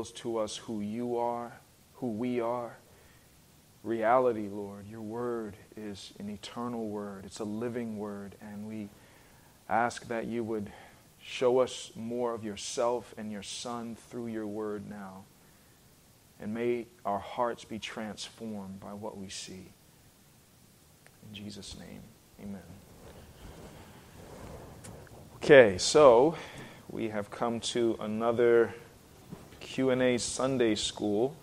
reveals to us who you are, who we are. Reality, Lord, your word is an eternal word. It's a living word, and we ask that you would show us more of yourself and your Son through your word now. And may our hearts be transformed by what we see. In Jesus' name, amen. Okay, so we have come to another Q&A Sunday School.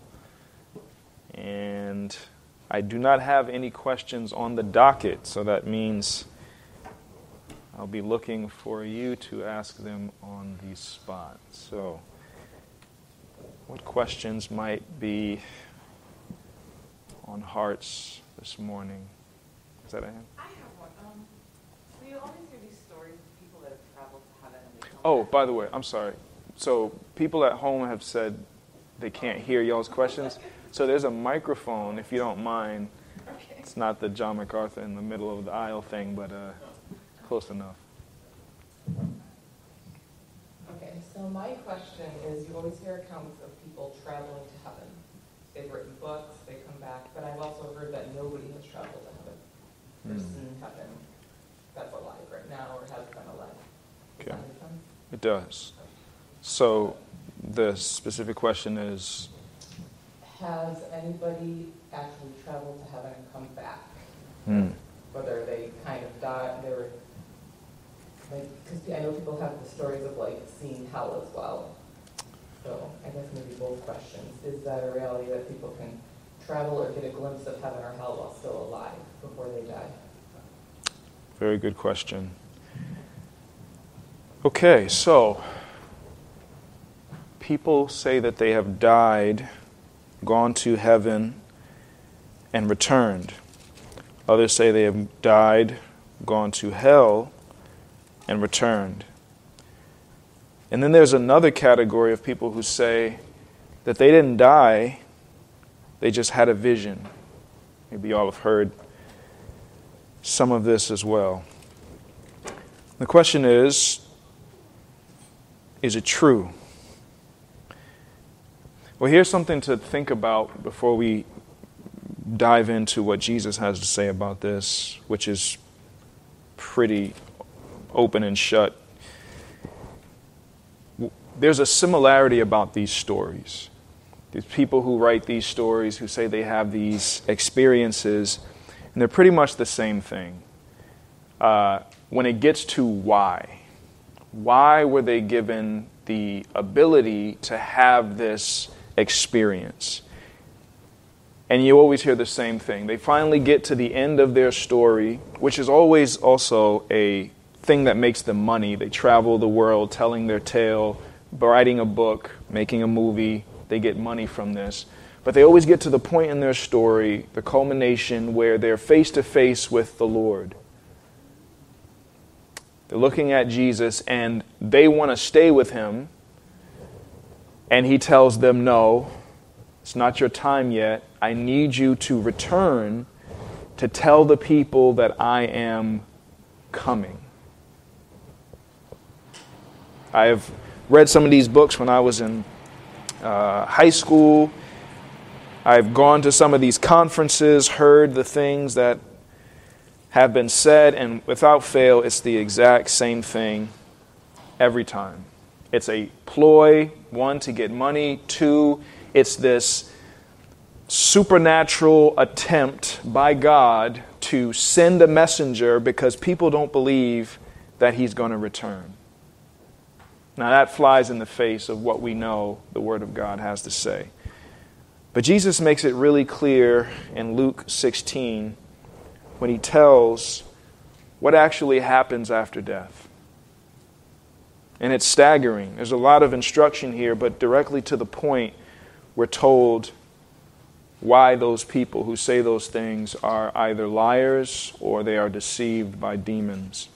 And I do not have any questions on the docket, so that means I'll be looking for you to ask them on the spot. So, what questions might be on hearts this morning? Is that a hand? I have one. So you always hear these stories of people that have traveled to heaven and they come Oh, back. by the way, I'm sorry. So, people at home have said they can't hear y'all's questions. So there's a microphone, if you don't mind. Okay. It's not the John MacArthur in the middle of the aisle thing, but close enough. Okay, so my question is, you always hear accounts of people traveling to heaven. They've written books, they come back, but I've also heard that nobody has traveled to heaven. There's in heaven that's alive right now or has been alive. Does Okay. that make sense? It does. So the specific question is, Has anybody actually traveled to heaven and come back? Whether they kind of died, they were, like, because I know people have the stories of, like, seeing hell as well. So I guess maybe both questions. Is that a reality that people can travel or get a glimpse of heaven or hell while still alive before they die? very good question. Okay, so people say that they have died, gone to heaven, and returned. Others say they have died, gone to hell, and returned. And then there's another category of people who say that they didn't die, they just had a vision. Maybe you all have heard some of this as well. The question is it true? Well, here's something to think about before we dive into what Jesus has to say about this, which is pretty open and shut. There's a similarity about these stories. These people who write these stories, who say they have these experiences, and they're pretty much the same thing. When it gets to why were they given the ability to have this experience? And you always hear the same thing. They finally get to the end of their story, which is always also a thing that makes them money. They travel the world telling their tale, writing a book, making a movie. They get money from this. But they always get to the point in their story, the culmination, where they're face to face with the Lord. They're looking at Jesus and they want to stay with him. And he tells them, no, it's not your time yet. I need you to return to tell the people that I am coming. I have read some of these books when I was in high school. I've gone to some of these conferences, heard the things that have been said, and without fail, it's the exact same thing every time. It's a ploy, one, to get money, two, it's this supernatural attempt by God to send a messenger because people don't believe that he's going to return. Now that flies in the face of what we know the Word of God has to say. But Jesus makes it really clear in Luke 16 when he tells what actually happens after death. And it's staggering. There's a lot of instruction here, but directly to the point, we're told why those people who say those things are either liars or they are deceived by demons.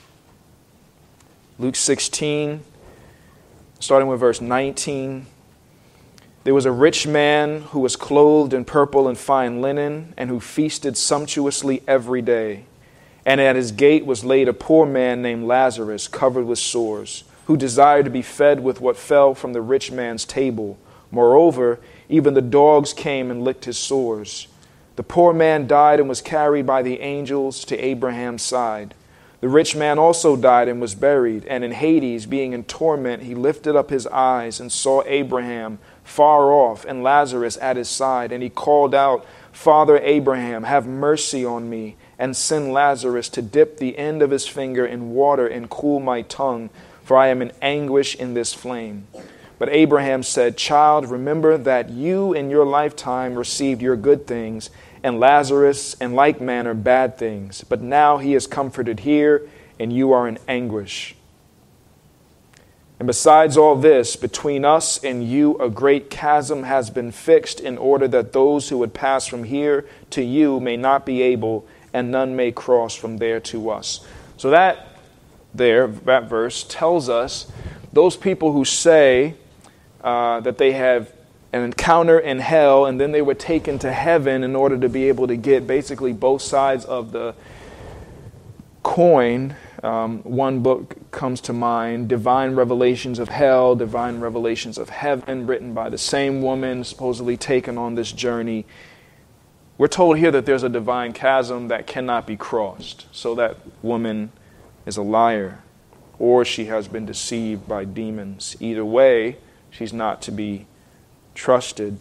Luke 16, starting with verse 19. There was a rich man who was clothed in purple and fine linen, and who feasted sumptuously every day. And at his gate was laid a poor man named Lazarus, covered with sores, who desired to be fed with what fell from the rich man's table. Moreover, even the dogs came and licked his sores. The poor man died and was carried by the angels to Abraham's side. The rich man also died and was buried, and in Hades, being in torment, he lifted up his eyes and saw Abraham far off and Lazarus at his side. And he called out, Father Abraham, have mercy on me, and send Lazarus to dip the end of his finger in water and cool my tongue, for I am in anguish in this flame. But Abraham said, Child, remember that you in your lifetime received your good things, and Lazarus in like manner bad things. But now he is comforted here, and you are in anguish. And besides all this, between us and you a great chasm has been fixed, in order that those who would pass from here to you may not be able, and none may cross from there to us. So that verse tells us those people who say that they have an encounter in hell, and then they were taken to heaven in order to be able to get basically both sides of the coin. One book comes to mind, Divine Revelations of Hell, Divine Revelations of Heaven, written by the same woman supposedly taken on this journey. We're told here that there's a divine chasm that cannot be crossed. So that woman is a liar, or she has been deceived by demons. Either way, she's not to be trusted.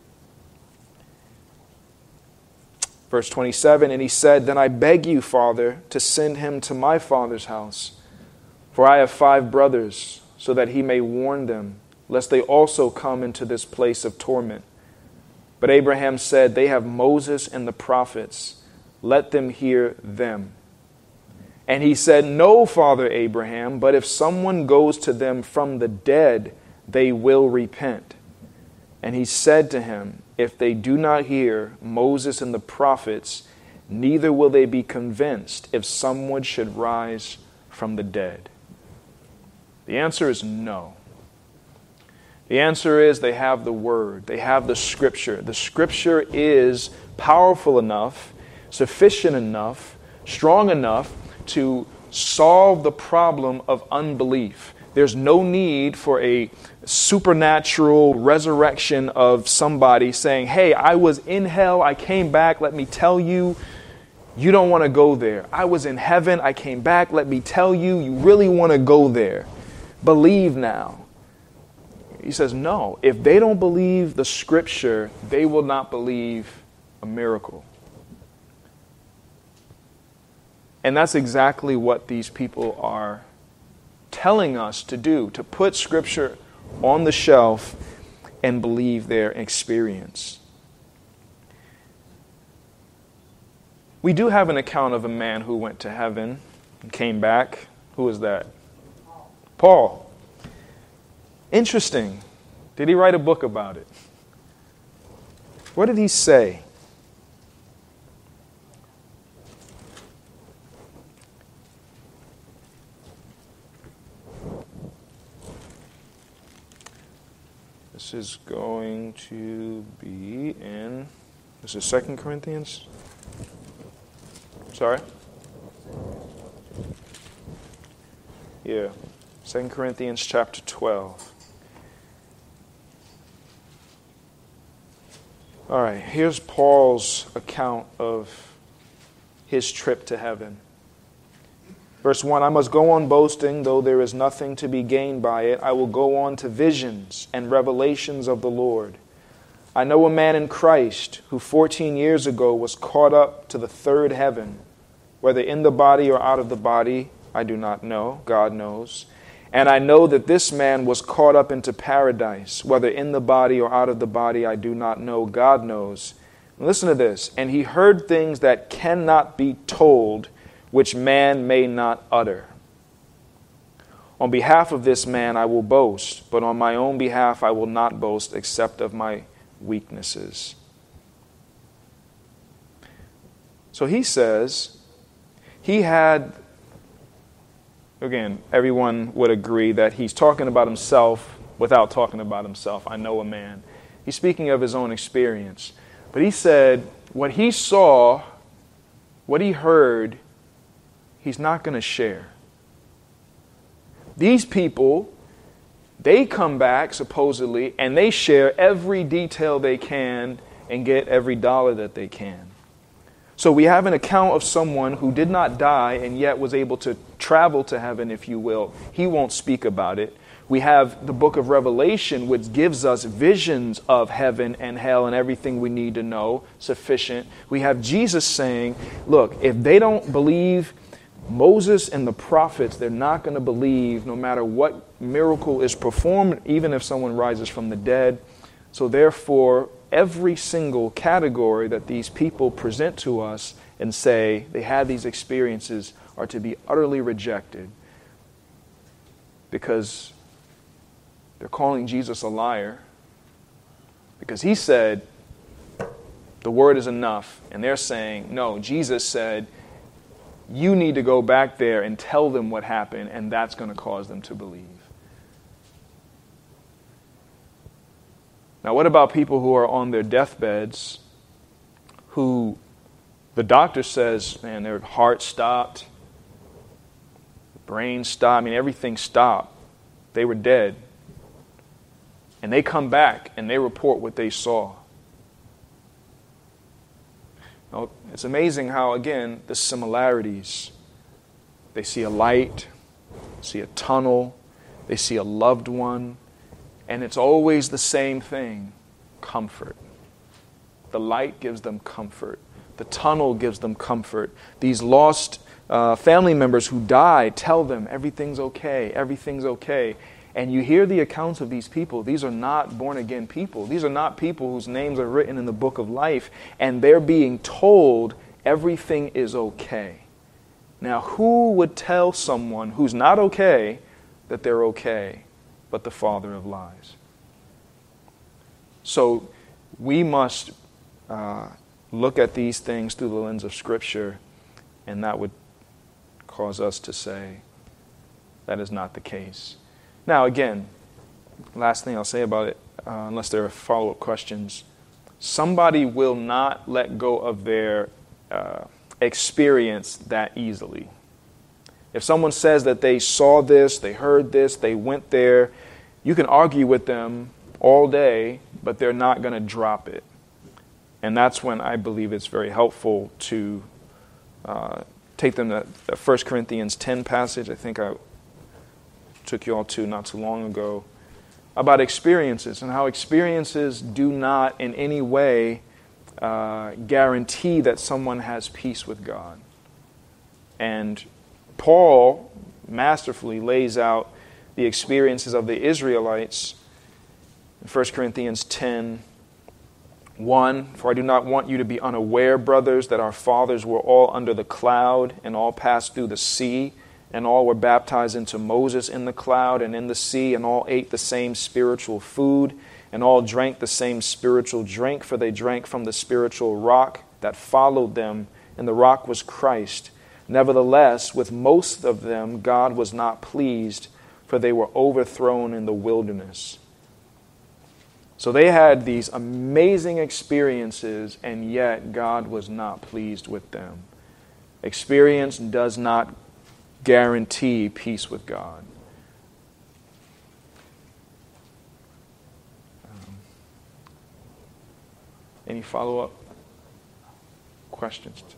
Verse 27, and he said, Then I beg you, Father, to send him to my father's house, for I have 5 brothers, so that he may warn them, lest they also come into this place of torment. But Abraham said, They have Moses and the prophets. Let them hear them. And he said, No, Father Abraham, but if someone goes to them from the dead, they will repent. And he said to him, If they do not hear Moses and the prophets, neither will they be convinced if someone should rise from the dead. The answer is no. The answer is they have the Word. They have the Scripture. The Scripture is powerful enough, sufficient enough, strong enough to solve the problem of unbelief. There's no need for a supernatural resurrection of somebody saying, Hey, I was in hell, I came back, let me tell you, you don't want to go there. I was in heaven, I came back, let me tell you, you really want to go there. Believe now. He says, no, if they don't believe the Scripture, they will not believe a miracle. And that's exactly what these people are telling us to do, to put Scripture on the shelf and believe their experience. We do have an account of a man who went to heaven and came back. Who was that? Paul. Interesting. Did he write a book about it? What did he say? This is going to be in, this is 2 Corinthians? Sorry? Yeah, 2 Corinthians chapter 12. All right, here's Paul's account of his trip to heaven. Verse 1, I must go on boasting, though there is nothing to be gained by it. I will go on to visions and revelations of the Lord. I know a man in Christ who 14 years ago was caught up to the third heaven. Whether in the body or out of the body, I do not know. God knows. And I know that this man was caught up into paradise. Whether in the body or out of the body, I do not know. God knows. And listen to this. And he heard things that cannot be told, which man may not utter. On behalf of this man I will boast, but on my own behalf I will not boast except of my weaknesses. So he says, he had, again, everyone would agree that he's talking about himself without talking about himself. I know a man. He's speaking of his own experience. But he said, what he saw, what he heard, he's not going to share. These people They come back, supposedly, and they share every detail they can and get every dollar that they can. So we have an account of someone who did not die and yet was able to travel to heaven, if you will. He won't speak about it. We have the book of Revelation, which gives us visions of heaven and hell and everything we need to know, sufficient. We have Jesus saying, look, if they don't believe Moses and the prophets, they're not going to believe no matter what miracle is performed, even if someone rises from the dead. So therefore, every single category that these people present to us and say they had these experiences are to be utterly rejected, because they're calling Jesus a liar, because he said the word is enough, and they're saying, no, Jesus said you need to go back there and tell them what happened, and that's going to cause them to believe. Now, what about people who are on their deathbeds, who the doctor says, man, their heart stopped, brain stopped, I mean, everything stopped. They were dead. And they come back and they report what they saw. Now, it's amazing how, again, the similarities. They see a light, see a tunnel, they see a loved one, and it's always the same thing, comfort. The light gives them comfort. The tunnel gives them comfort. These lost family members who die tell them everything's okay, everything's okay. And you hear the accounts of these people. These are not born-again people. These are not people whose names are written in the book of life, and they're being told everything is okay. Now, who would tell someone who's not okay that they're okay but the father of lies? So we must look at these things through the lens of Scripture, and that would cause us to say that is not the case. Now, again, last thing I'll say about it, unless there are follow-up questions, somebody will not let go of their experience that easily. If someone says that they saw this, they heard this, they went there, you can argue with them all day, but they're not going to drop it. And that's when I believe it's very helpful to take them to the 1 Corinthians 10 passage. I think I took you all to not too long ago, about experiences and how experiences do not in any way guarantee that someone has peace with God. And Paul masterfully lays out the experiences of the Israelites in 1 Corinthians 10:1. For I do not want you to be unaware, brothers, that our fathers were all under the cloud and all passed through the sea, and all were baptized into Moses in the cloud and in the sea, and all ate the same spiritual food, and all drank the same spiritual drink, for they drank from the spiritual rock that followed them, and the rock was Christ. Nevertheless, with most of them God was not pleased, for they were overthrown in the wilderness. So they had these amazing experiences, and yet God was not pleased with them. Experience does not guarantee peace with God. Any follow-up questions?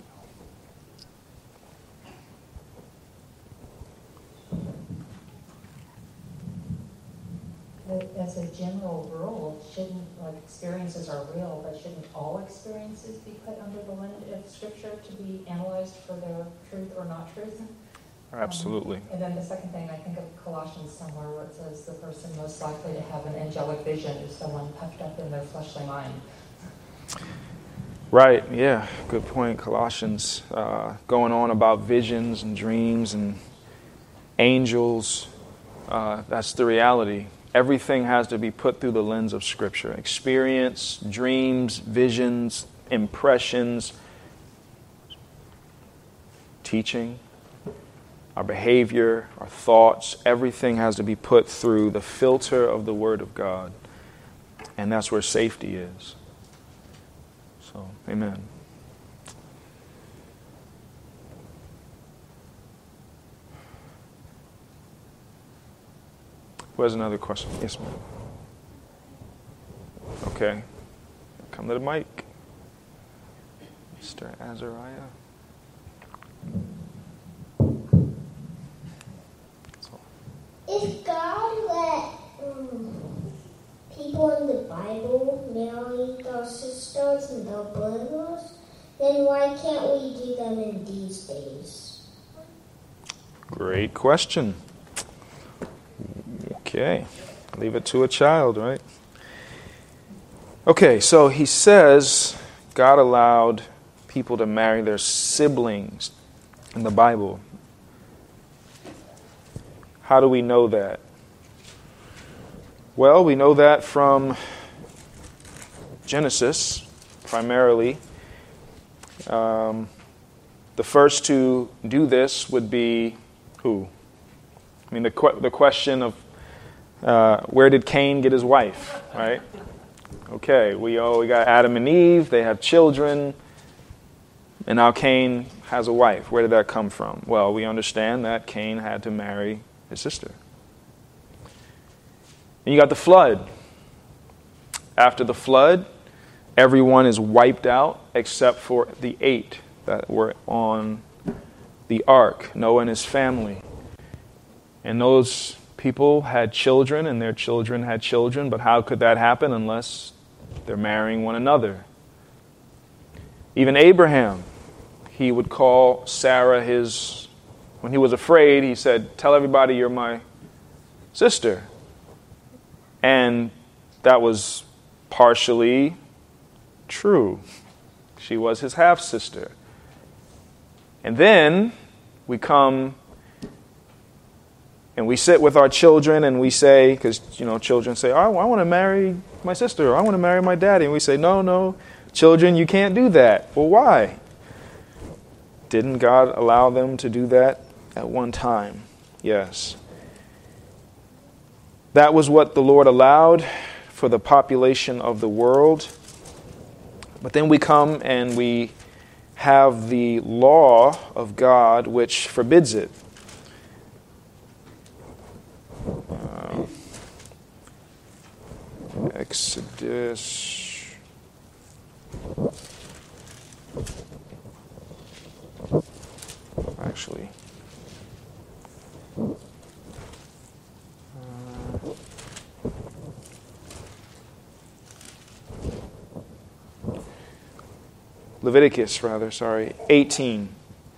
As a general rule, experiences are real, but shouldn't all experiences be put under the lens of Scripture to be analyzed for their truth or not truth? Absolutely. And then the second thing, I think of Colossians somewhere where it says the person most likely to have an angelic vision is someone puffed up in their fleshly mind. Right, yeah, good point. Colossians, going on about visions and dreams and angels. That's the reality. Everything has to be put through the lens of Scripture. Experience, dreams, visions, impressions, teaching, our behavior, our thoughts, everything has to be put through the filter of the Word of God. And that's where safety is. So, amen. Who has another question? Yes, ma'am. Okay. Come to the mic. Mr. Azariah. If God let people in the Bible marry their sisters and their brothers, then why can't we do them in these days? Great question. Okay. Leave it to a child, right? Okay, so he says God allowed people to marry their siblings in the Bible. How do we know that? Well, we know that from Genesis, primarily. The first to do this would be who? I mean, the question of where did Cain get his wife, right? Okay, we got Adam and Eve. They have children. And now Cain has a wife. Where did that come from? Well, we understand that Cain had to marry his sister. And you got the flood. After the flood, everyone is wiped out except for the 8 that were on the ark, Noah and his family. And those people had children, and their children had children, but how could that happen unless they're marrying one another? Even Abraham, he would call Sarah when he was afraid, he said, "Tell everybody you're my sister." And that was partially true. She was his half-sister. And then we come and we sit with our children and we say, because, children say, "Oh, I want to marry my sister," or "I want to marry my daddy." And we say, no, children, you can't do that. Well, why? Didn't God allow them to do that at one time? Yes. That was what the Lord allowed for the population of the world. But then we come and we have the law of God which forbids it. Exodus. Actually. Leviticus, 18.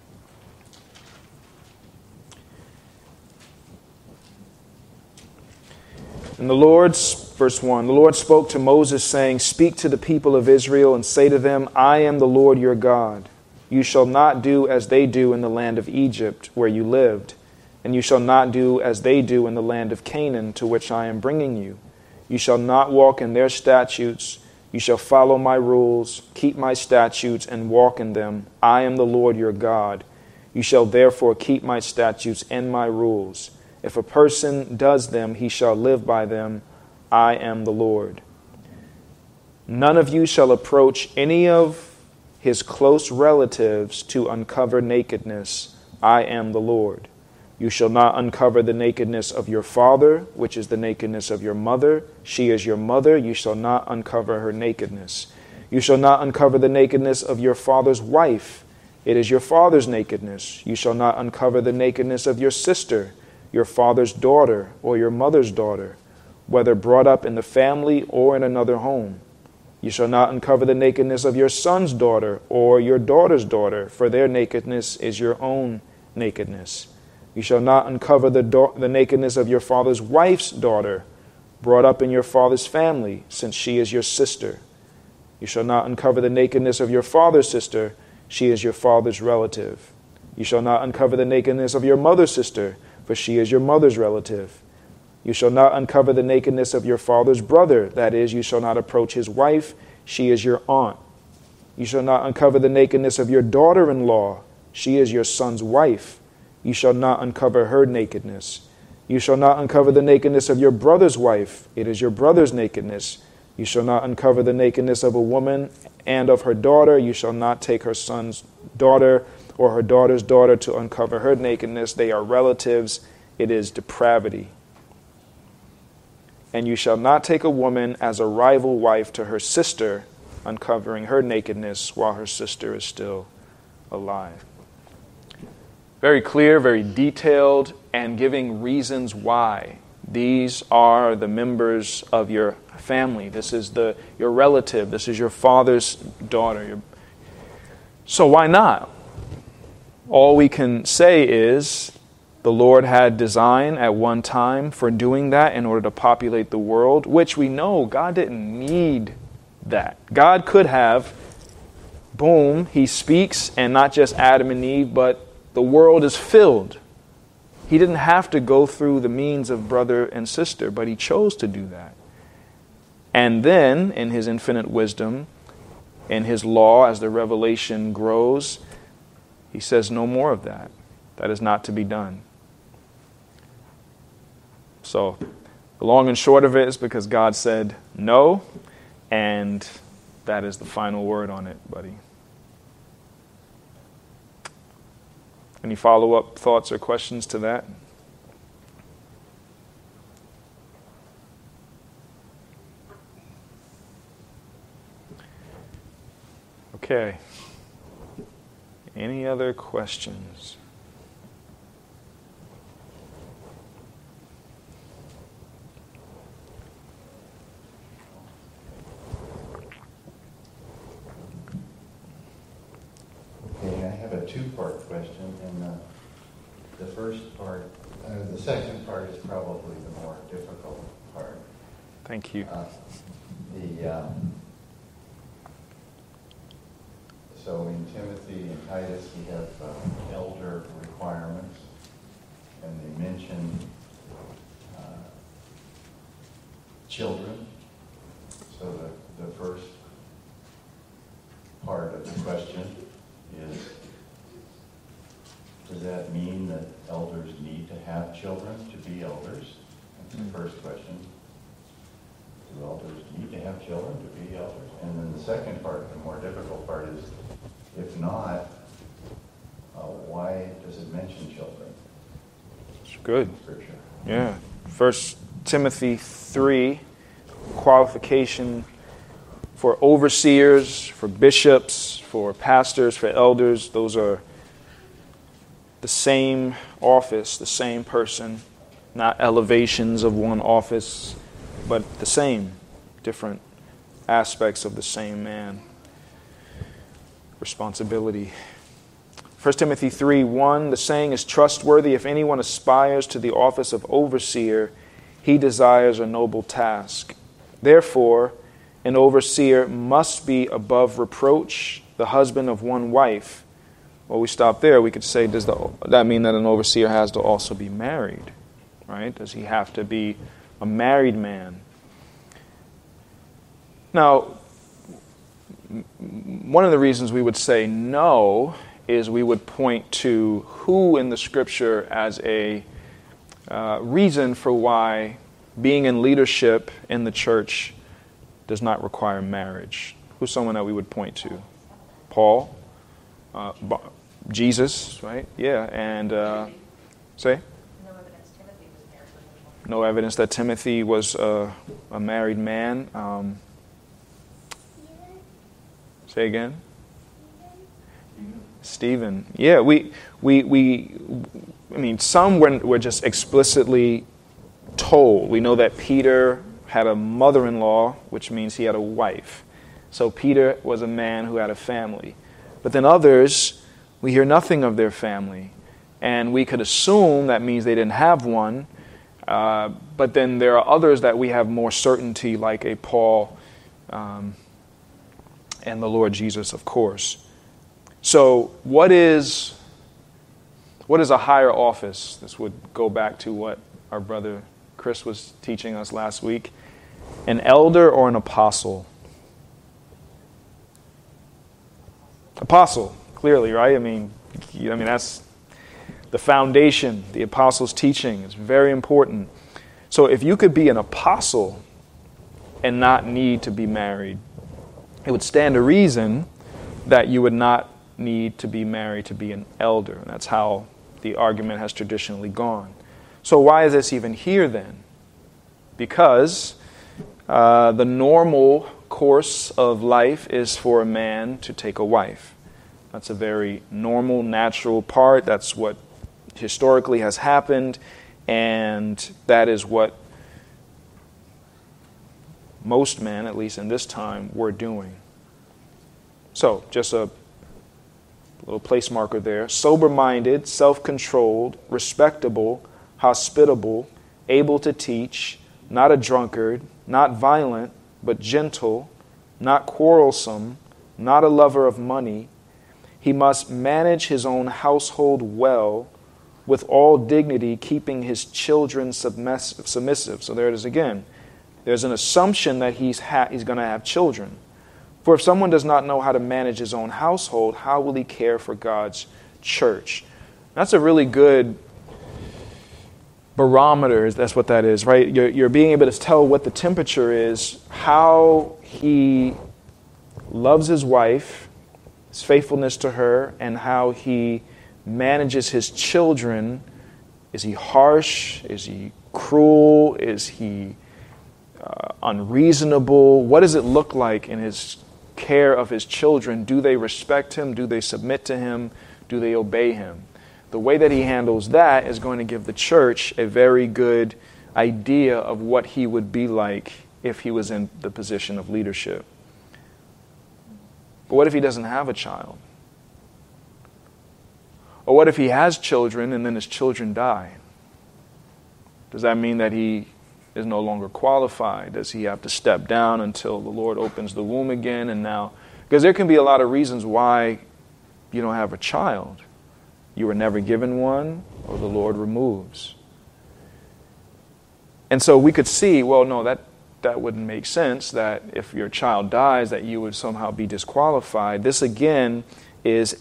And verse 1, the Lord spoke to Moses, saying, "Speak to the people of Israel and say to them, I am the Lord your God. You shall not do as they do in the land of Egypt, where you lived, and you shall not do as they do in the land of Canaan, to which I am bringing you. You shall not walk in their statutes. You shall follow my rules, keep my statutes, and walk in them. I am the Lord your God. You shall therefore keep my statutes and my rules. If a person does them, he shall live by them. I am the Lord. None of you shall approach any of his close relatives to uncover nakedness. I am the Lord. You shall not uncover the nakedness of your father, which is the nakedness of your mother. She is your mother. You shall not uncover her nakedness. You shall not uncover the nakedness of your father's wife. It is your father's nakedness. You shall not uncover the nakedness of your sister, your father's daughter, or your mother's daughter, whether brought up in the family or in another home. You shall not uncover the nakedness of your son's daughter or your daughter's daughter, for their nakedness is your own nakedness. You shall not uncover the nakedness of your father's wife's daughter, brought up in your father's family, since she is your sister. You shall not uncover the nakedness of your father's sister, she is your father's relative. You shall not uncover the nakedness of your mother's sister, for she is your mother's relative. You shall not uncover the nakedness of your father's brother, that is, you shall not approach his wife, she is your aunt. You shall not uncover the nakedness of your daughter-in-law, she is your son's wife. You shall not uncover her nakedness. You shall not uncover the nakedness of your brother's wife, it is your brother's nakedness. You shall not uncover the nakedness of a woman and of her daughter. You shall not take her son's daughter or her daughter's daughter to uncover her nakedness. They are relatives. It is depravity. And you shall not take a woman as a rival wife to her sister, uncovering her nakedness while her sister is still alive. Very clear, very detailed, and giving reasons why. These are the members of your family. This is your relative. This is your father's daughter. So why not? All we can say is the Lord had design at one time for doing that in order to populate the world, which we know God didn't need that. God could have, boom, he speaks, and not just Adam and Eve, but the world is filled. He didn't have to go through the means of brother and sister, but he chose to do that. And then, in his infinite wisdom, in his law, as the revelation grows, he says no more of that. That is not to be done. So, the long and short of it is because God said no, and that is the final word on it, buddy. Any follow-up thoughts or questions to that? Okay. Any other questions? Okay, I have a two-part question, and the first part, the second part is probably the more difficult part. Thank you. So in Timothy and Titus, we have elder requirements, and they mention children. So the first part of the question is, does that mean that elders need to have children to be elders? That's the first question. Do elders need to have children to be elders? And then the second part, the more difficult part, is if not, why does it mention children? It's good. In Scripture. Yeah. 1 Timothy 3, qualification for overseers, for bishops, for pastors, for elders. Those are the same office, the same person, not elevations of one office, but the same, different aspects of the same man. Responsibility. 1 Timothy 3:1, the saying is trustworthy. If anyone aspires to the office of overseer, he desires a noble task. Therefore, an overseer must be above reproach, the husband of one wife. Well, we stop there. We could say, does that mean that an overseer has to also be married? Right? Does he have to be a married man? Now, one of the reasons we would say no is we would point to who in the Scripture as a reason for why being in leadership in the church does not require marriage. Who's someone that we would point to? Paul, Jesus, right? Yeah, and say? No evidence that Timothy was a married man. Say again? Stephen. Yeah, I mean, some were just explicitly told. We know that Peter had a mother-in-law, which means he had a wife. So Peter was a man who had a family. But then others, we hear nothing of their family. And we could assume that means they didn't have one. But then there are others that we have more certainty, like a Paul and the Lord Jesus, of course. So what is a higher office? This would go back to what our brother Chris was teaching us last week. An elder or an apostle? Apostle, clearly, right? I mean that's the foundation. The apostles' teaching is very important. So if you could be an apostle and not need to be married, it would stand to reason that you would not need to be married to be an elder. And that's how the argument has traditionally gone. So why is this even here then? Because the normal course of life is for a man to take a wife. That's a very normal, natural part. That's what historically has happened, and that is what most men, at least in this time, were doing. So, just a little place marker there. Sober-minded, self-controlled, respectable, hospitable, able to teach, not a drunkard, not violent, but gentle, not quarrelsome, not a lover of money. He must manage his own household well, with all dignity, keeping his children submissive. So there it is again. There's an assumption that he's going to have children. For if someone does not know how to manage his own household, how will he care for God's church? That's a really good barometer. That's what that is, right? You're being able to tell what the temperature is, how he loves his wife, his faithfulness to her, and how he manages his children. Is he harsh? Is he cruel? Is he unreasonable? What does it look like in his care of his children? Do they respect him? Do they submit to him? Do they obey him? The way that he handles that is going to give the church a very good idea of what he would be like if he was in the position of leadership. But what if he doesn't have a child? Or what if he has children and then his children die? Does that mean that he is no longer qualified? Does he have to step down until the Lord opens the womb again? And now, because there can be a lot of reasons why you don't have a child. You were never given one, or the Lord removes. And so we could see, well, no, that wouldn't make sense, that if your child dies, that you would somehow be disqualified. This, again, is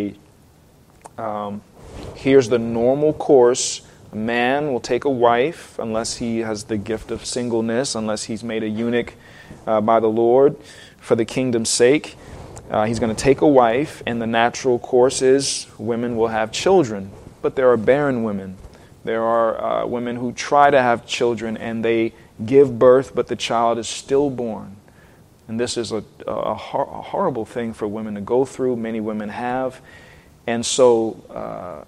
here's the normal course. A man will take a wife unless he has the gift of singleness, unless he's made a eunuch by the Lord for the kingdom's sake. He's going to take a wife, and the natural course is women will have children. But there are barren women. There are women who try to have children, and they give birth, but the child is stillborn. And this is a horrible thing for women to go through. Many women have. And so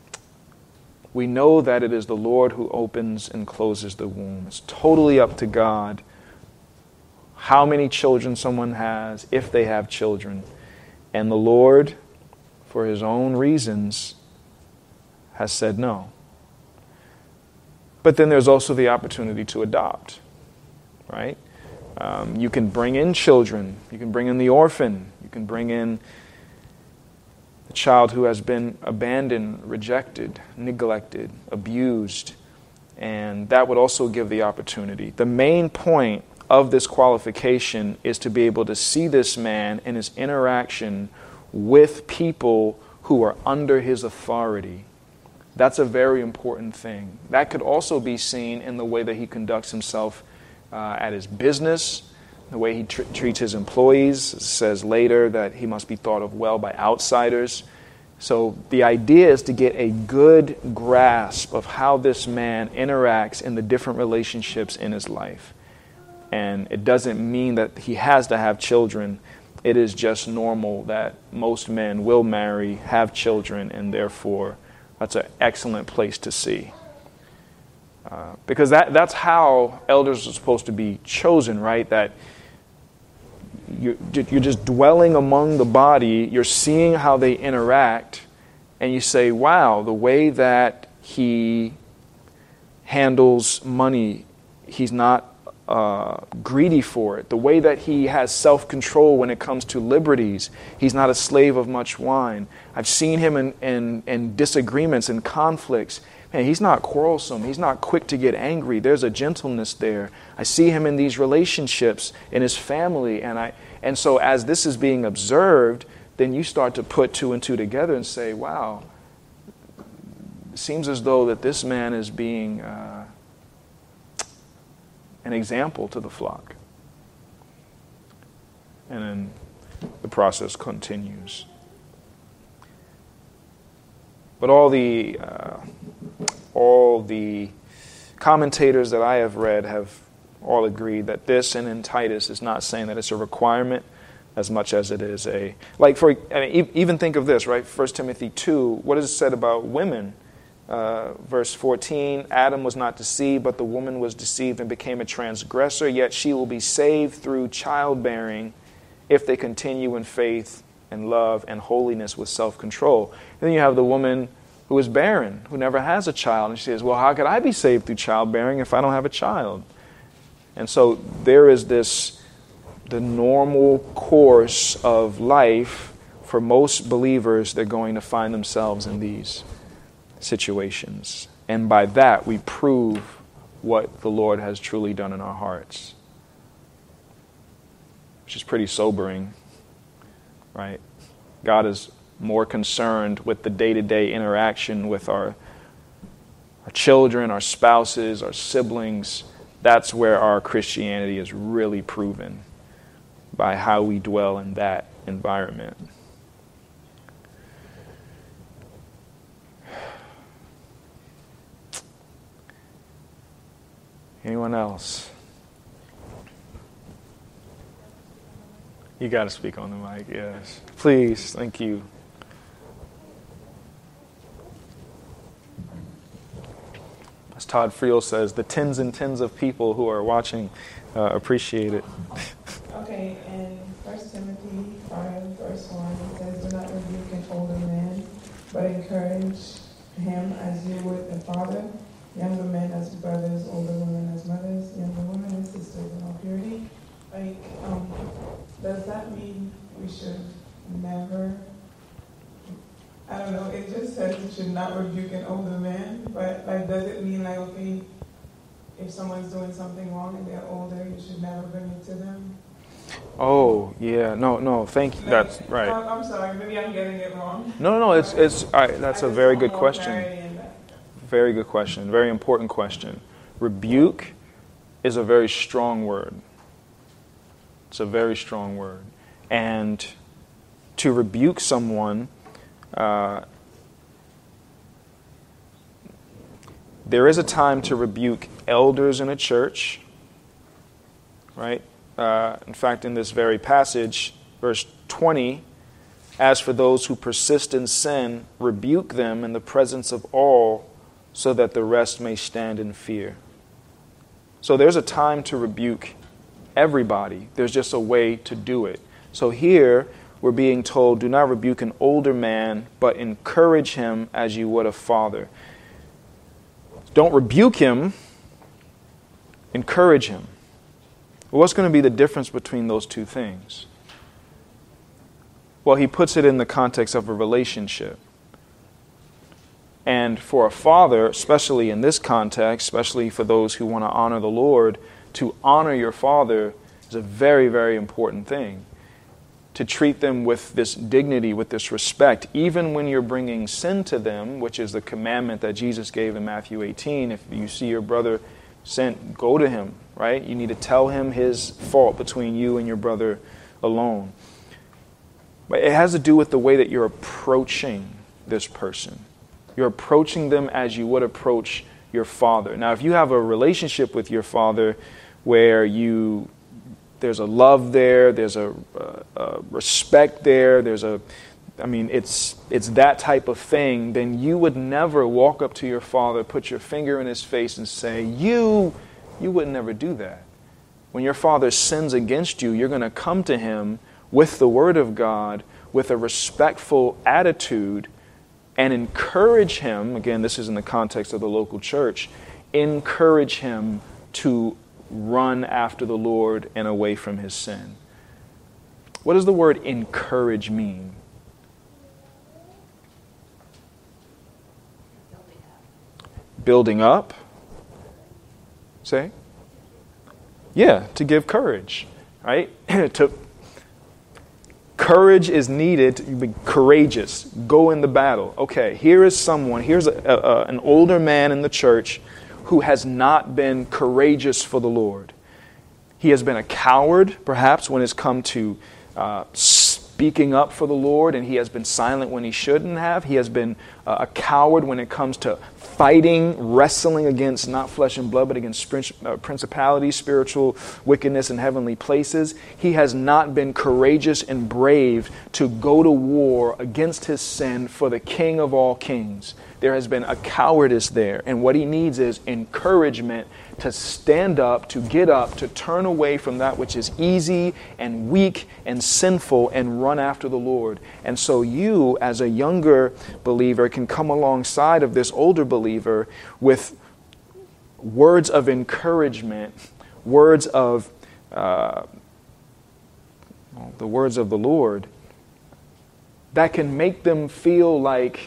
we know that it is the Lord who opens and closes the womb. It's totally up to God how many children someone has, if they have children. And the Lord, for his own reasons, has said no. But then there's also the opportunity to adopt, right? You can bring in children. You can bring in the orphan. You can bring in the child who has been abandoned, rejected, neglected, abused. And that would also give the opportunity. The main point of this qualification is to be able to see this man in his interaction with people who are under his authority. That's a very important thing. That could also be seen in the way that he conducts himself at his business, the way he treats his employees. It says later that he must be thought of well by outsiders. So the idea is to get a good grasp of how this man interacts in the different relationships in his life. And it doesn't mean that he has to have children. It is just normal that most men will marry, have children, and therefore that's an excellent place to see. Because that's how elders are supposed to be chosen, right? That you're just dwelling among the body, you're seeing how they interact, and you say, wow, the way that he handles money, he's not greedy for it. The way that he has self-control when it comes to liberties, he's not a slave of much wine. I've seen him in disagreements and conflicts. Man, he's not quarrelsome. He's not quick to get angry. There's a gentleness there. I see him in these relationships, in his family, and so as this is being observed, then you start to put two and two together and say, wow, it seems as though that this man is being an example to the flock. And then the process continues. But all the commentators that I have read have all agreed that this and in Titus is not saying that it's a requirement as much as it is even think of this, right? 1 Timothy 2, what is said about women? Verse 14, Adam was not deceived, but the woman was deceived and became a transgressor, yet she will be saved through childbearing if they continue in faith and love and holiness with self-control. And then you have the woman who is barren, who never has a child, and she says, well, how could I be saved through childbearing if I don't have a child? And so there is the normal course of life for most believers. They're going to find themselves in these situations. And by that, we prove what the Lord has truly done in our hearts. Which is pretty sobering, right? God is more concerned with the day-to-day interaction with our children, our spouses, our siblings. That's where our Christianity is really proven, by how we dwell in that environment. Anyone else? You got to speak on the mic, yes. Please, thank you. As Todd Friel says, the tens and tens of people who are watching appreciate it. Okay, in 1 Timothy 5, verse 1, it says, do not rebuke an older man, but encourage him as you would a father, younger men as brothers, older women as mothers, younger women as sisters in all purity. Like, does that mean we should never, I don't know, it just says you should not rebuke an older man, but like, does it mean like, okay, if someone's doing something wrong and they're older, you should never bring it to them? Oh, yeah, no, thank you. Like, that's right. I'm sorry, maybe I'm getting it wrong. No, it's all right, that's a very good question. Very good question, very important question. Rebuke is a very strong word. It's a very strong word. And to rebuke someone, there is a time to rebuke elders in a church, right? In fact, in this very passage, verse 20, as for those who persist in sin, rebuke them in the presence of all, so that the rest may stand in fear. So there's a time to rebuke everybody. There's just a way to do it. So here, we're being told, do not rebuke an older man, but encourage him as you would a father. Don't rebuke him, encourage him. Well, what's going to be the difference between those two things? Well, he puts it in the context of a relationship. And for a father, especially in this context, especially for those who want to honor the Lord, to honor your father is a very, very important thing. To treat them with this dignity, with this respect, even when you're bringing sin to them, which is the commandment that Jesus gave in Matthew 18. If you see your brother sin, go to him, right? You need to tell him his fault between you and your brother alone. But it has to do with the way that you're approaching this person. You're approaching them as you would approach your father. Now, if you have a relationship with your father where there's a love there, there's a respect there, it's that type of thing, then you would never walk up to your father, put your finger in his face and say, you would never do that. When your father sins against you, you're going to come to him with the Word of God, with a respectful attitude, and encourage him, again, this is in the context of the local church, encourage him to run after the Lord and away from his sin. What does the word encourage mean? Building up. Say? Yeah, to give courage, right? Courage is needed to be courageous. Go in the battle. Okay, here's an older man in the church who has not been courageous for the Lord. He has been a coward, perhaps, when it's come to speaking up for the Lord, and he has been silent when he shouldn't have. He has been a coward when it comes to fighting, wrestling against not flesh and blood, but against principalities, spiritual wickedness in heavenly places. He has not been courageous and brave to go to war against his sin for the King of all kings. There has been a cowardice there. And what he needs is encouragement to stand up, to get up, to turn away from that which is easy and weak and sinful and run after the Lord. And so you, as a younger believer, can come alongside of this older believer with words of encouragement, words of the words of the Lord that can make them feel like,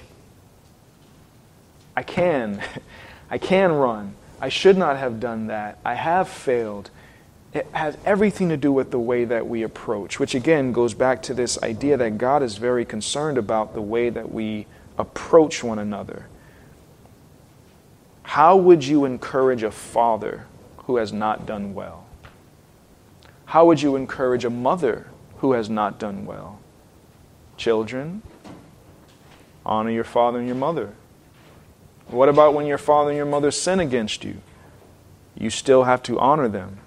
I can run. I should not have done that. I have failed. It has everything to do with the way that we approach, which again goes back to this idea that God is very concerned about the way that we approach one another. How would you encourage a father who has not done well? How would you encourage a mother who has not done well? Children, honor your father and your mother. What about when your father and your mother sin against you? You still have to honor them.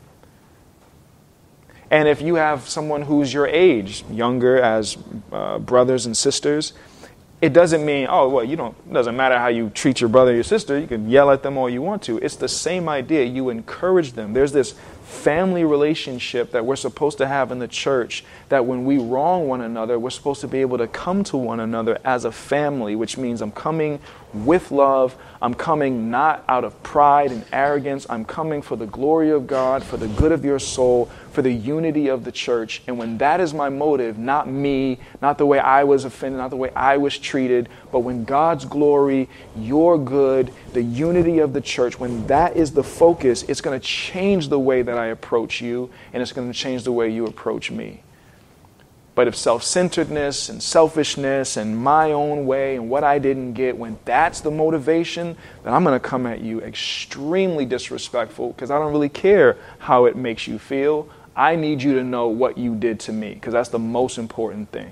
And if you have someone who's your age, younger, as brothers and sisters, it doesn't mean, it doesn't matter how you treat your brother or your sister. You can yell at them all you want to. It's the same idea. You encourage them. There's this family relationship that we're supposed to have in the church, that when we wrong one another, we're supposed to be able to come to one another as a family, which means I'm coming with love. I'm coming not out of pride and arrogance. I'm coming for the glory of God, for the good of your soul, for the unity of the church. And when that is my motive, not me, not the way I was offended, not the way I was treated, but when God's glory, your good, the unity of the church, when that is the focus, it's going to change the way that I approach you, and it's going to change the way you approach me. But if self-centeredness and selfishness and my own way and what I didn't get, when that's the motivation, then I'm going to come at you extremely disrespectful, because I don't really care how it makes you feel. I need you to know what you did to me, because that's the most important thing.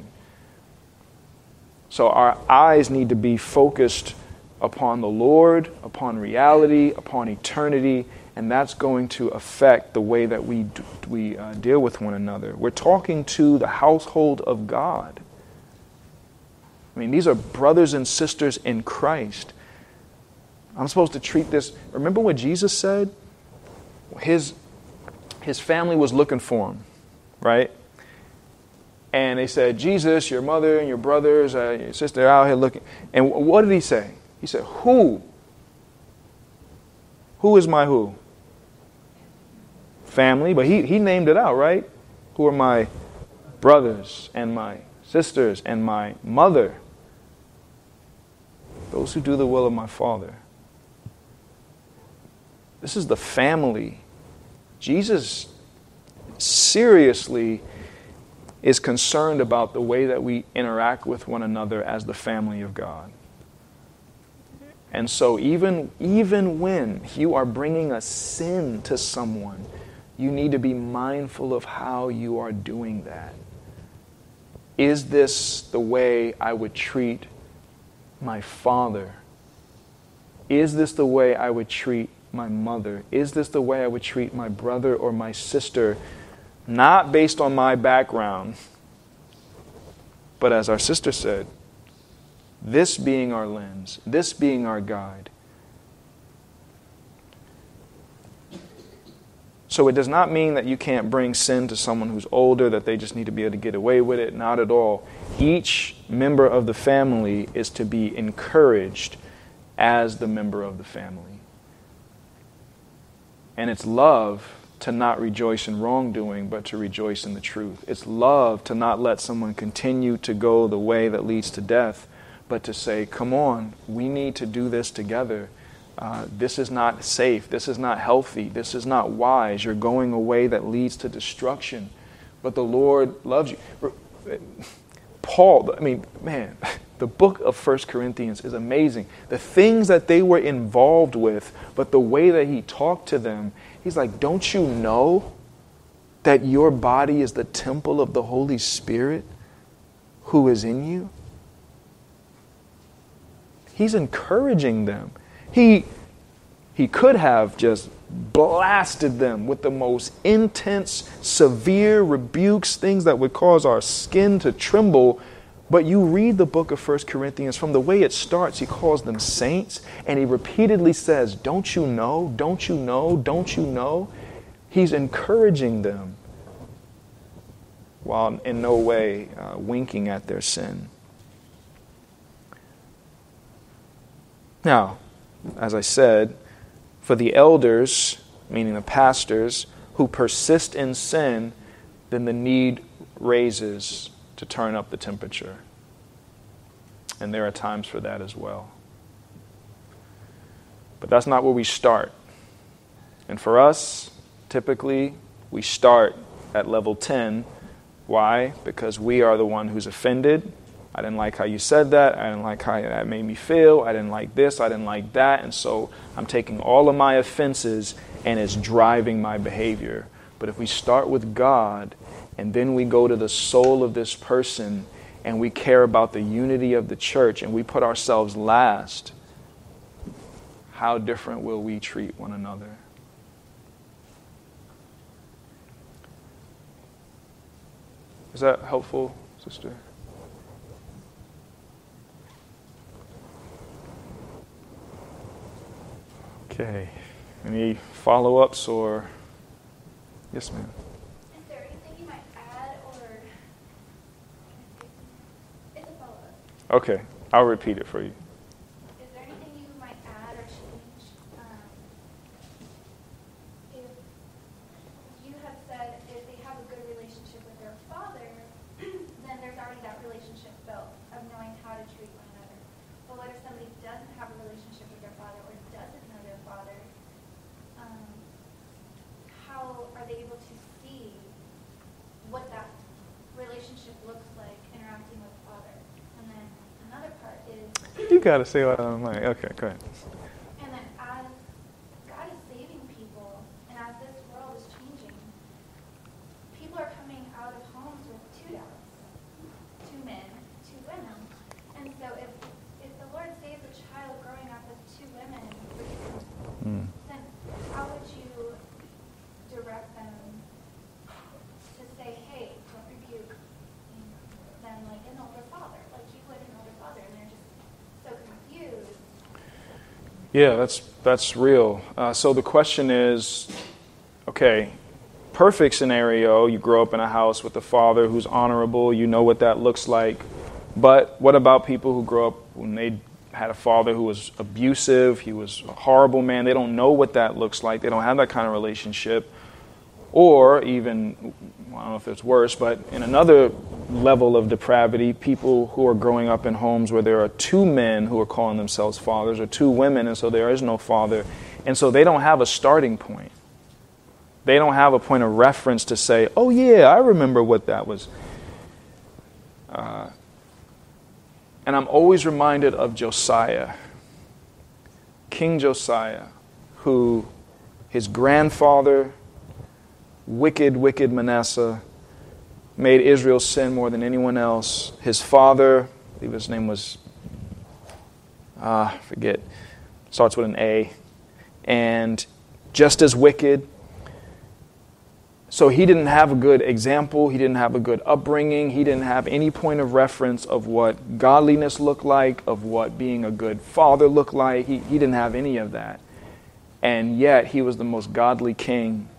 So our eyes need to be focused upon the Lord, upon reality, upon eternity, and that's going to affect the way that we deal with one another. We're talking to the household of God. I mean, these are brothers and sisters in Christ. I'm supposed to treat this. Remember what Jesus said? His family was looking for him, right? And they said, Jesus, your mother and your brothers, your sister are out here looking. And what did he say? He said, who? Who is my who? Family, but he named it out, right? Who are my brothers and my sisters and my mother? Those who do the will of my Father. This is the family. Jesus seriously is concerned about the way that we interact with one another as the family of God. And so even when you are bringing a sin to someone, you need to be mindful of how you are doing that. Is this the way I would treat my father? Is this the way I would treat my mother? Is this the way I would treat my brother or my sister? Not based on my background, but as our sister said, this being our lens, this being our guide. So it does not mean that you can't bring sin to someone who's older, that they just need to be able to get away with it. Not at all. Each member of the family is to be encouraged as the member of the family. And it's love to not rejoice in wrongdoing, but to rejoice in the truth. It's love to not let someone continue to go the way that leads to death, but to say, come on, we need to do this together. This is not safe. This is not healthy. This is not wise. You're going a way that leads to destruction. But the Lord loves you. Paul, the book of 1 Corinthians is amazing. The things that they were involved with, but the way that he talked to them, he's like, don't you know that your body is the temple of the Holy Spirit who is in you? He's encouraging them. He could have just blasted them with the most intense, severe rebukes, things that would cause our skin to tremble. But you read the book of 1 Corinthians, from the way it starts, he calls them saints, and he repeatedly says, don't you know, don't you know, don't you know? He's encouraging them while in no way winking at their sin. Now, as I said, for the elders, meaning the pastors, who persist in sin, then the need raises to turn up the temperature. And there are times for that as well. But that's not where we start. And for us, typically, we start at level 10. Why? Because we are the one who's offended. I didn't like how you said that. I didn't like how that made me feel. I didn't like this. I didn't like that. And so I'm taking all of my offenses and it's driving my behavior. But if we start with God and then we go to the soul of this person and we care about the unity of the church and we put ourselves last, how different will we treat one another? Is that helpful, sister? Okay. Any follow-ups or... Yes, ma'am. Is there anything you might add or... It's a follow-up. Okay. I'll repeat it for you. Is there anything you might add or change? If you have said if they have a good relationship with their father, then there's already that relationship built of knowing how to treat one another. But what if somebody doesn't have a relationship with their father or doesn't know their father? How are they able to see what that relationship looks like interacting with the father? And then another part is... You got to say what I'm like. Okay, go ahead. And then as God is saving people, and as this world is changing, people are coming out of homes with two dads, two men, two women. And so if the Lord saves a child growing up with two women, then how would you direct them to say, hey, don't rebuke them like an older father, like you would an older father, and they're just so confused. Yeah, that's real. So the question is, okay, perfect scenario, you grow up in a house with a father who's honorable, you know what that looks like. But what about people who grow up when they had a father who was abusive, he was a horrible man, they don't know what that looks like, they don't have that kind of relationship. Or even, I don't know if it's worse, but in another level of depravity, people who are growing up in homes where there are two men who are calling themselves fathers or two women, and so there is no father. And so they don't have a starting point. They don't have a point of reference to say, oh yeah, I remember what that was. And I'm always reminded of Josiah, King Josiah, who his grandfather, wicked Manasseh, made Israel sin more than anyone else. His father, I believe his name was, forget, starts with an A, and just as wicked. So he didn't have a good example. He didn't have a good upbringing. He didn't have any point of reference of what godliness looked like, of what being a good father looked like. He didn't have any of that. And yet he was the most godly king.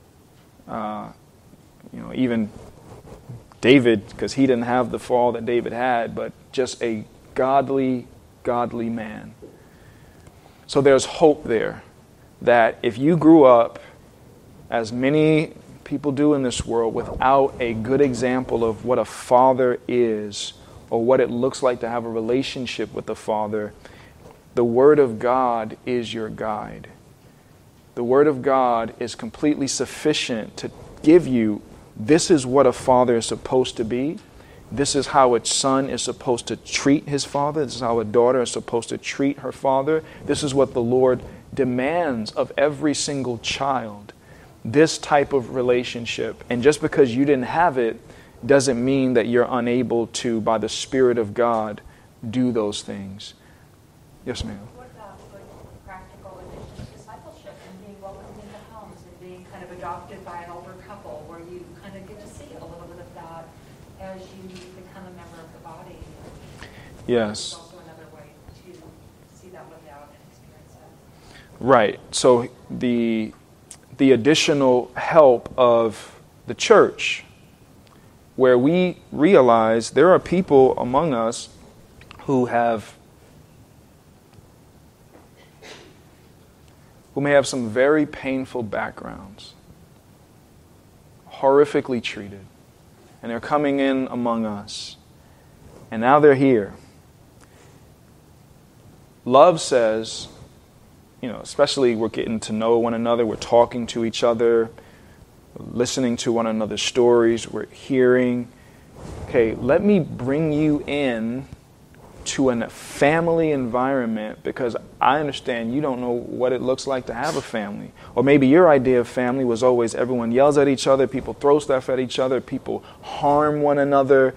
Even David, because he didn't have the fall that David had, but just a godly man. So there's hope there that if you grew up, as many people do in this world, without a good example of what a father is or what it looks like to have a relationship with the father, the Word of God is your guide. The Word of God is completely sufficient to give you, this is what a father is supposed to be. This is how a son is supposed to treat his father. This is how a daughter is supposed to treat her father. This is what the Lord demands of every single child. This type of relationship. And just because you didn't have it doesn't mean that you're unable to, by the Spirit of God, do those things. Yes, ma'am. What about good practical addition to discipleship and being welcomed into homes and being kind of adopted by an older couple where you kind of get to see a little bit of that as you become a member of the body? Yes. It's also another way to see that lived out and experience that. Right. So the additional help of the church, where we realize there are people among us who may have some very painful backgrounds, horrifically treated, and they're coming in among us, and now they're here. Love says, especially we're getting to know one another, we're talking to each other, listening to one another's stories, we're hearing, okay, let me bring you in to a family environment because I understand you don't know what it looks like to have a family. Or maybe your idea of family was always everyone yells at each other, people throw stuff at each other, people harm one another.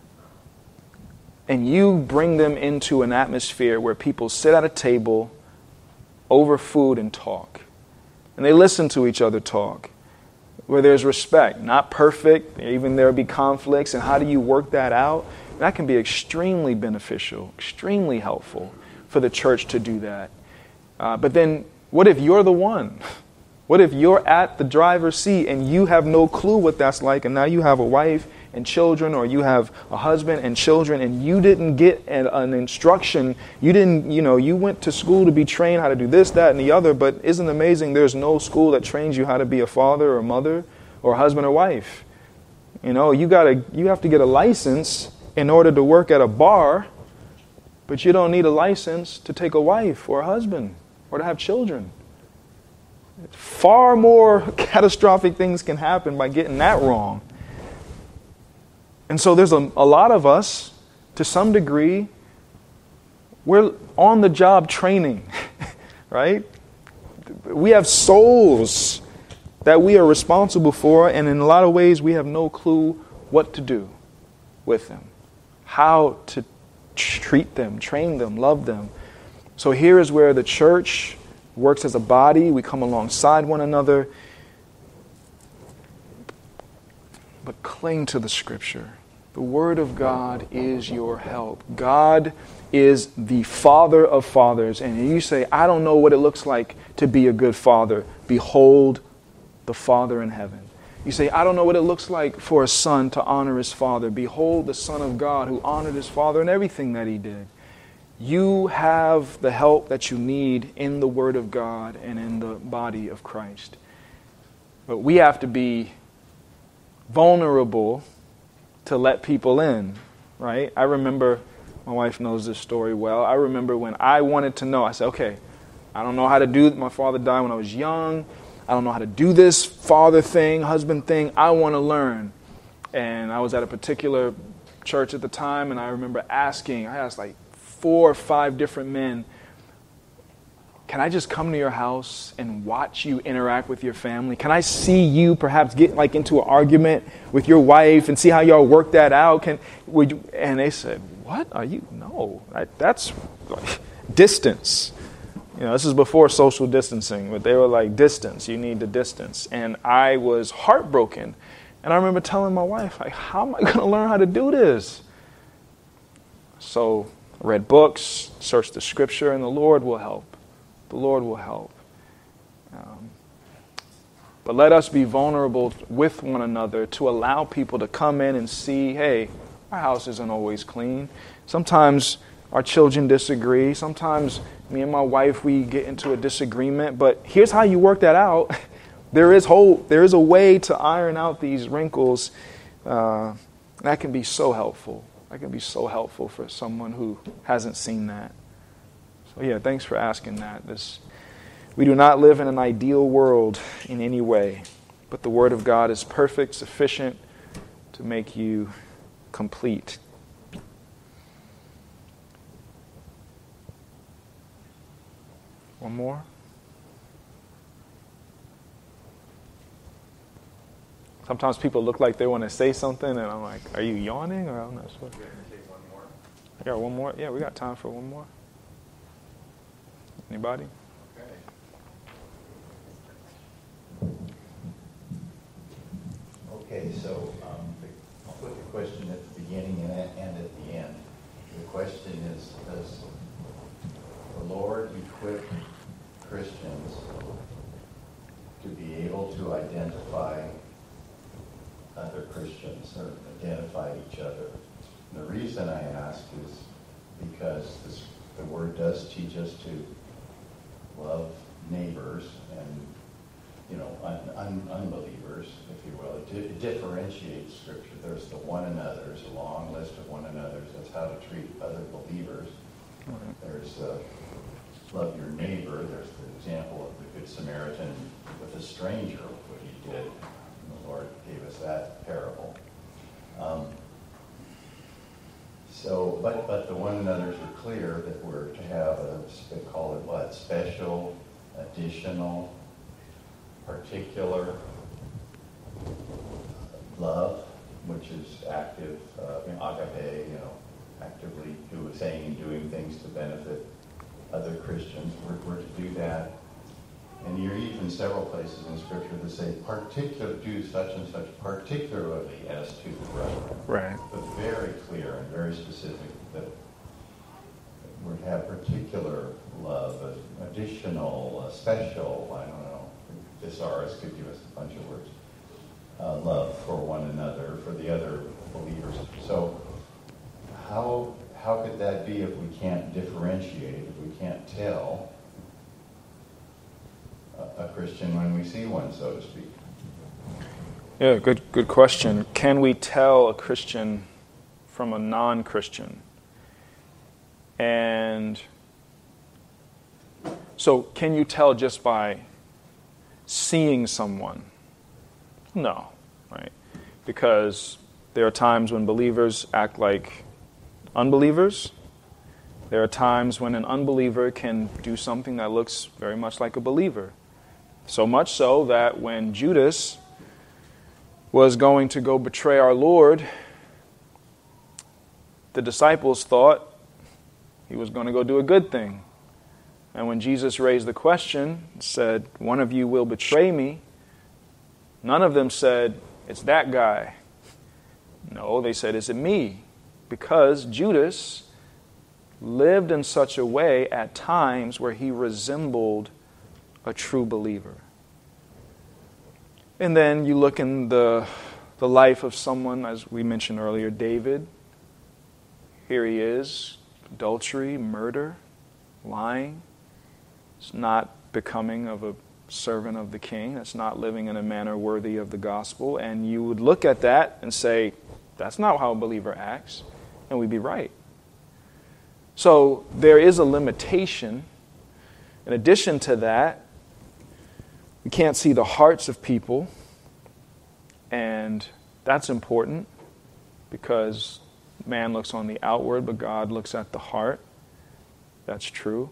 And you bring them into an atmosphere where people sit at a table over food and talk. And they listen to each other talk. Where there's respect, not perfect, even there'll be conflicts. And how do you work that out? That can be extremely beneficial, extremely helpful for the church to do that. But then what if you're the one? What if you're at the driver's seat and you have no clue what that's like, and now you have a wife and children, or you have a husband and children, and you didn't get an instruction, you went to school to be trained how to do this, that, and the other, but isn't it amazing there's no school that trains you how to be a father or mother or husband or wife? You have to get a license in order to work at a bar, but you don't need a license to take a wife or a husband or to have children. Far more catastrophic things can happen by getting that wrong. And so there's a lot of us, to some degree, we're on-the-job training, right? We have souls that we are responsible for, and in a lot of ways we have no clue what to do with them, how to treat them, train them, love them. So here is where the church works as a body. We come alongside one another, but cling to the Scripture. The Word of God is your help. God is the Father of fathers. And you say, I don't know what it looks like to be a good father. Behold the Father in heaven. You say, I don't know what it looks like for a son to honor his father. Behold the Son of God who honored his father in everything that he did. You have the help that you need in the Word of God and in the body of Christ. But we have to be vulnerable to let people in, right? I remember, my wife knows this story well. I remember when I wanted to know, I said, okay, I don't know how to do it. My father died when I was young. I don't know how to do this father thing, husband thing. I want to learn. And I was at a particular church at the time, and I remember I asked like 4 or 5 different men, can I just come to your house and watch you interact with your family? Can I see you perhaps get like into an argument with your wife and see how y'all work that out? And they said, what are you? No, that's distance. This is before social distancing, but they were like, distance, you need the distance. And I was heartbroken. And I remember telling my wife, like, how am I going to learn how to do this? So I read books, searched the Scripture, and the Lord will help. The Lord will help. But let us be vulnerable with one another to allow people to come in and see, hey, our house isn't always clean. Sometimes our children disagree. Sometimes me and my wife, we get into a disagreement. But here's how you work that out. There is hope. There is a way to iron out these wrinkles. That can be so helpful. That can be so helpful for someone who hasn't seen that. So yeah, thanks for asking that. We do not live in an ideal world in any way, but the Word of God is perfect, sufficient to make you complete. One more? Sometimes people look like they want to say something, and I'm like, are you yawning? Or I'm not sure. We're going to take one more. I got one more? Yeah, we got time for one more. Anybody? Okay, so I'll put the question at the beginning and at the end. The question is, does the Lord equip Christians to be able to identify other Christians or identify each other? And the reason I ask is because the Word does teach us to love neighbors and unbelievers, if you will. It differentiates Scripture. There's the one another's, a long list of one another's. That's how to treat other believers. There's love your neighbor. There's the example of the Good Samaritan with a stranger, what he did. And the Lord gave us that parable. But the one another's are clear that we're to have they call it what? Special, additional, particular love, which is active, agape, actively saying and doing things to benefit other Christians. We're to do that. And you're even several places in Scripture that say, do such and such, particularly as to the brethren. Right. But very clear and very specific that we're to have particular love, additional, special, I don't know, thesaurus could give us a bunch of words, love for one another, for the other believers. So how could that be if we can't differentiate, if we can't tell a Christian when we see one, so to speak? Yeah, good question. Can we tell a Christian from a non-Christian? And so can you tell just by seeing someone? No, right? Because there are times when believers act like unbelievers. There are times when an unbeliever can do something that looks very much like a believer. So much so that when Judas was going to go betray our Lord, the disciples thought he was going to go do a good thing. And when Jesus raised the question, said, "One of you will betray me," none of them said, "It's that guy." No, they said, "Is it me?" Because Judas lived in such a way at times where he resembled a true believer. And then you look in the life of someone, as we mentioned earlier, David. Here he is, adultery, murder, lying. It's not becoming of a servant of the king. That's not living in a manner worthy of the gospel. And you would look at that and say, that's not how a believer acts. And we'd be right. So there is a limitation. In addition to that, we can't see the hearts of people. And that's important because man looks on the outward, but God looks at the heart. That's true.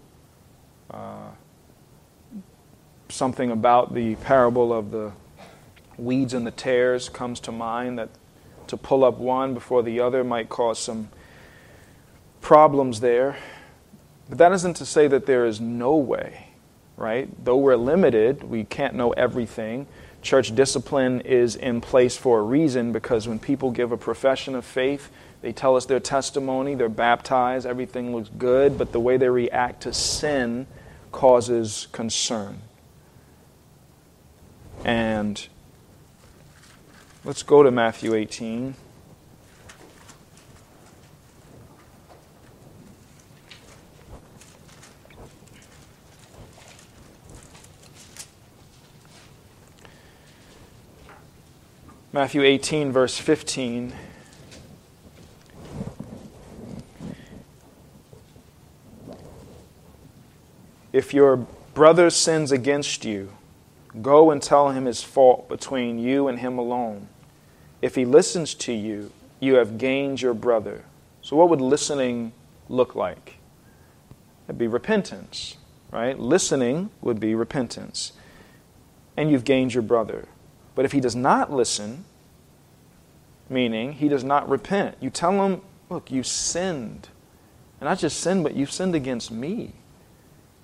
Something about the parable of the weeds and the tares comes to mind, that to pull up one before the other might cause some problems there. But that isn't to say that there is no way, right? Though we're limited, we can't know everything. Church discipline is in place for a reason, because when people give a profession of faith, they tell us their testimony, they're baptized, everything looks good, but the way they react to sin causes concern. And let's go to Matthew 18. Matthew 18, verse 15. If your brother sins against you, go and tell him his fault between you and him alone. If he listens to you, you have gained your brother. So what would listening look like? It'd be repentance, right? Listening would be repentance. And you've gained your brother. But if he does not listen, meaning he does not repent, you tell him, look, you sinned. And not just sinned, but you've sinned against me.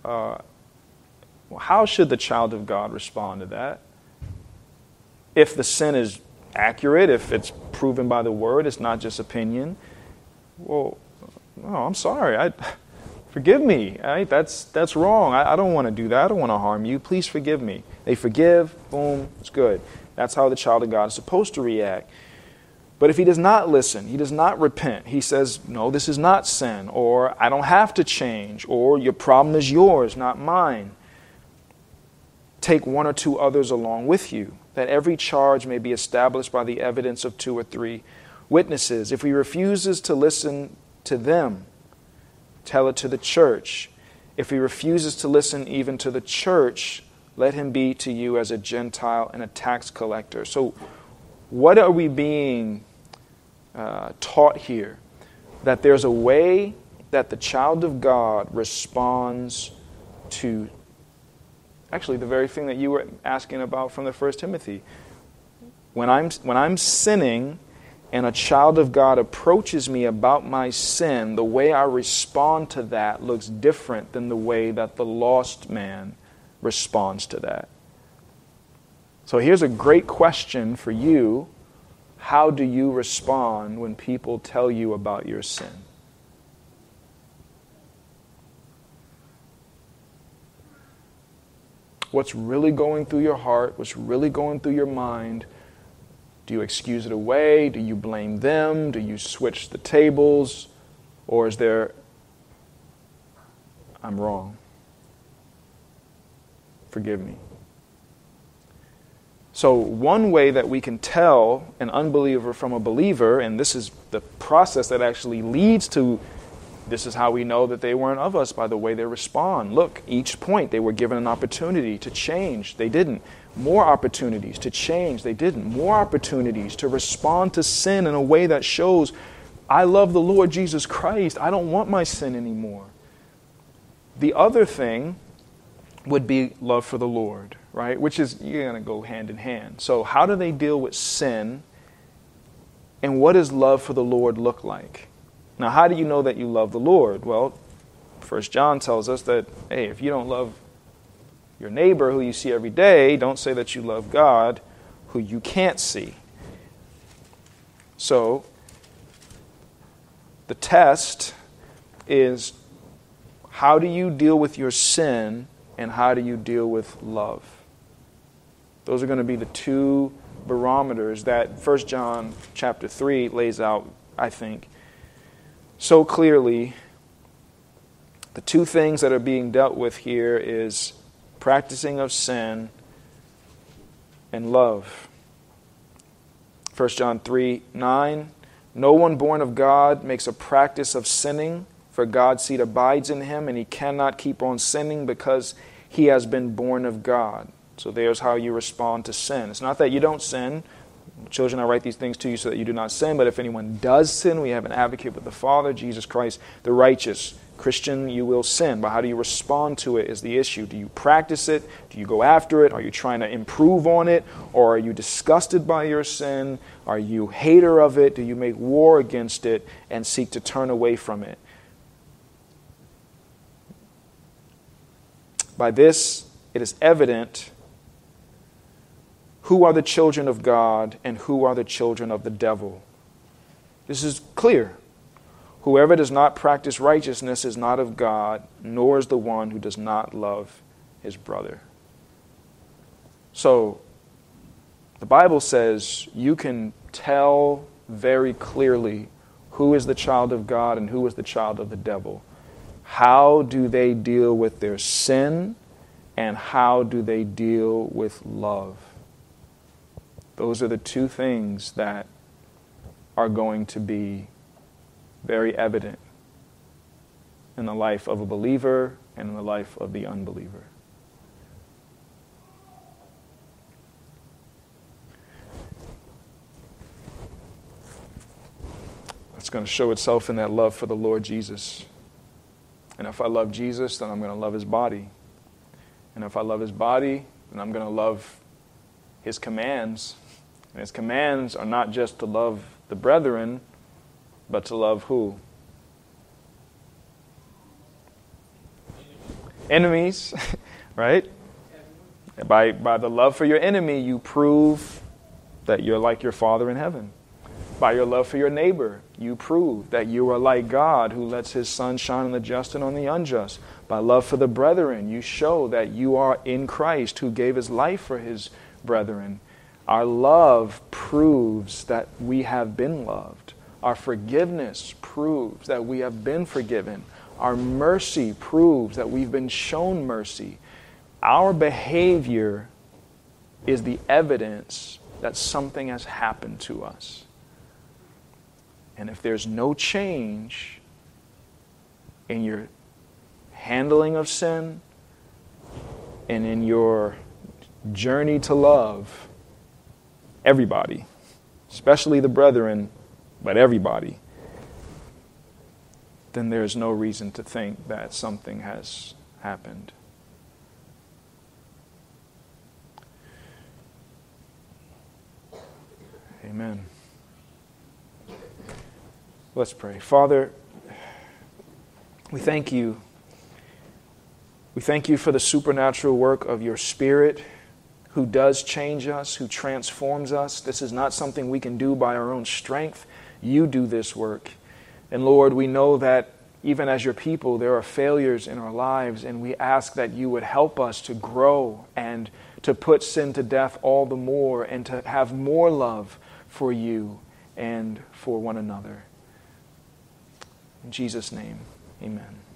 how should the child of God respond to that? If the sin is accurate, if it's proven by the word, it's not just opinion. Well, no, I'm sorry. Forgive me. That's wrong. I don't want to do that. I don't want to harm you. Please forgive me. They forgive. Boom. It's good. That's how the child of God is supposed to react. But if he does not listen, he does not repent, he says, no, this is not sin, or I don't have to change, or your problem is yours, not mine. Take one or two others along with you, that every charge may be established by the evidence of 2 or 3 witnesses. If he refuses to listen to them, tell it to the church. If he refuses to listen even to the church, let him be to you as a Gentile and a tax collector. So what are we being taught here? That there's a way that the child of God responds to actually the very thing that you were asking about from the 1 Timothy. When I'm sinning and a child of God approaches me about my sin, the way I respond to that looks different than the way that the lost man responds to that. So here's a great question for you. How do you respond when people tell you about your sin? What's really going through your heart? What's really going through your mind? Do you excuse it away? Do you blame them? Do you switch the tables? Or is there, I'm wrong. Forgive me. So one way that we can tell an unbeliever from a believer, and this is the process that actually leads to, this is how we know that they weren't of us, by the way they respond. Look, each point they were given an opportunity to change. They didn't. More opportunities to change. They didn't. More opportunities to respond to sin in a way that shows, I love the Lord Jesus Christ. I don't want my sin anymore. The other thing would be love for the Lord, right? Which is, you're going to go hand in hand. So how do they deal with sin? And what does love for the Lord look like? Now, how do you know that you love the Lord? Well, 1 John tells us that, hey, if you don't love your neighbor who you see every day, don't say that you love God who you can't see. So, the test is, how do you deal with your sin and how do you deal with love? Those are going to be the two barometers that 1 John chapter 3 lays out, I think, so clearly. The two things that are being dealt with here is practicing of sin and love. 1 John 3:9, no one born of God makes a practice of sinning, for God's seed abides in him, and he cannot keep on sinning because he has been born of God. So there's how you respond to sin. It's not that you don't sin. Children, I write these things to you so that you do not sin. But if anyone does sin, we have an advocate with the Father, Jesus Christ, the righteous. Christian, you will sin. But how do you respond to it is the issue. Do you practice it? Do you go after it? Are you trying to improve on it? Or are you disgusted by your sin? Are you a hater of it? Do you make war against it and seek to turn away from it? By this, it is evident who are the children of God and who are the children of the devil. This is clear. Whoever does not practice righteousness is not of God, nor is the one who does not love his brother. So, the Bible says you can tell very clearly who is the child of God and who is the child of the devil. How do they deal with their sin, and how do they deal with love? Those are the two things that are going to be very evident in the life of a believer and in the life of the unbeliever. It's going to show itself in that love for the Lord Jesus. And if I love Jesus, then I'm going to love his body. And if I love his body, then I'm going to love his commands. And his commands are not just to love the brethren, but to love who? enemies, right? By the love for your enemy, you prove that you're like your Father in heaven. By your love for your neighbor, you prove that you are like God, who lets his sun shine on the just and on the unjust. By love for the brethren, you show that you are in Christ, who gave his life for his brethren. Our love proves that we have been loved. Our forgiveness proves that we have been forgiven. Our mercy proves that we've been shown mercy. Our behavior is the evidence that something has happened to us. And if there's no change in your handling of sin and in your journey to love everybody, especially the brethren, but everybody, then there's no reason to think that something has happened. Amen. Let's pray. Father, we thank you. We thank you for the supernatural work of your Spirit, who does change us, who transforms us. This is not something we can do by our own strength. You do this work. And Lord, we know that even as your people, there are failures in our lives, and we ask that you would help us to grow and to put sin to death all the more, and to have more love for you and for one another. In Jesus' name, amen.